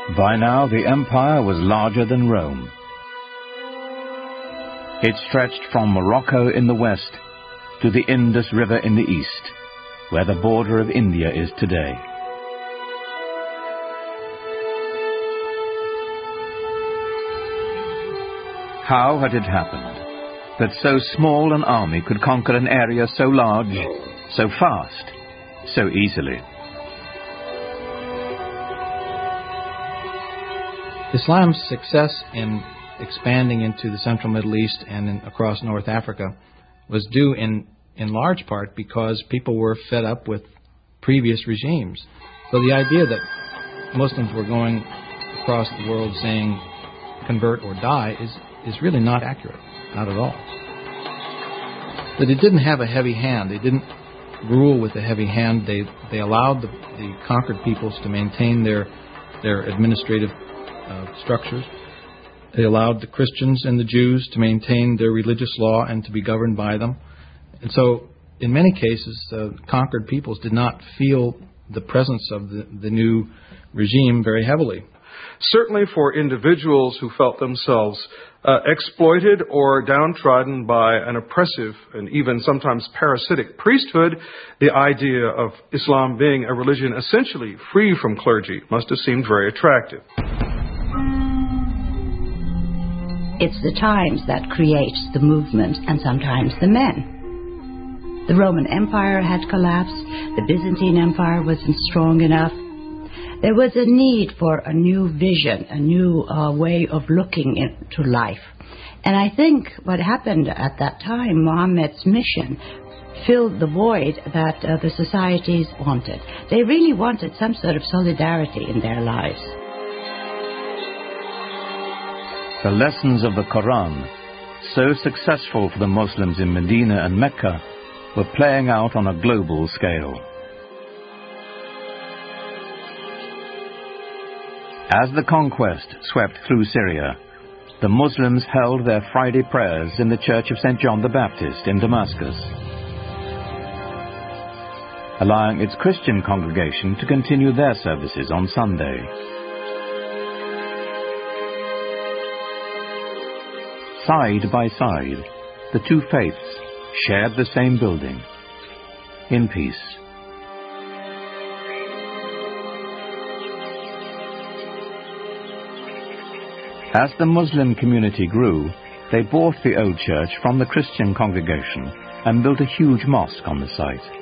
By now, the empire was larger than Rome. It stretched from Morocco in the west to the Indus River in the east, where the border of India is today. How had it happened that so small an army could conquer an area so large, so fast, so easily? Islam's success in expanding into the central Middle East and across North Africa was due in large part because people were fed up with previous regimes. So the idea that Muslims were going across the world saying convert or die is really not accurate, not at all. That it didn't have a heavy hand. They didn't rule with a heavy hand. They allowed the conquered peoples to maintain their administrative structures. They allowed the Christians and the Jews to maintain their religious law and to be governed by them. And so, in many cases, conquered peoples did not feel the presence of the new regime very heavily. Certainly for individuals who felt themselves exploited or downtrodden by an oppressive and even sometimes parasitic priesthood, the idea of Islam being a religion essentially free from clergy must have seemed very attractive. It's the times that creates the movement and sometimes the men. The Roman Empire had collapsed. The Byzantine Empire wasn't strong enough. There was a need for a new vision, a new way of looking into life. And I think what happened at that time, Muhammad's mission, filled the void that the societies wanted. They really wanted some sort of solidarity in their lives. The lessons of the Quran, so successful for the Muslims in Medina and Mecca, were playing out on a global scale. As the conquest swept through Syria, the Muslims held their Friday prayers in the Church of St. John the Baptist in Damascus, allowing its Christian congregation to continue their services on Sunday. Side by side, the two faiths shared the same building, in peace. As the Muslim community grew, they bought the old church from the Christian congregation and built a huge mosque on the site.